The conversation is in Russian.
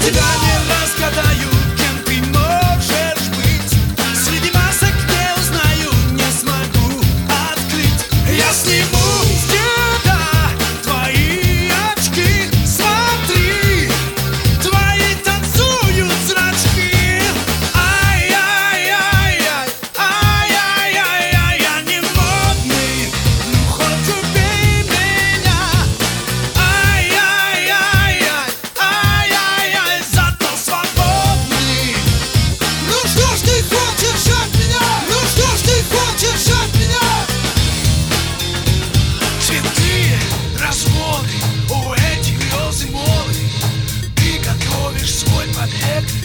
Тебя не разгадаю, кем ты можешь быть. Среди масок не узнаю, не смогу открыть. Я сниму с тебя твои очки. Смотри, твои танцуют зрачки. Ай-яй-яй-яй, ай-яй-яй-яй. Я не модный, ну хоть убей меня. Ай-яй-яй-яй, ай-яй-яй, зато свободный. Ну что ж ты хочешь от меня? Ну что ж ты хочешь от меня? Цветы, разводы, у этих грез и моды. Ты готовишь свой побег.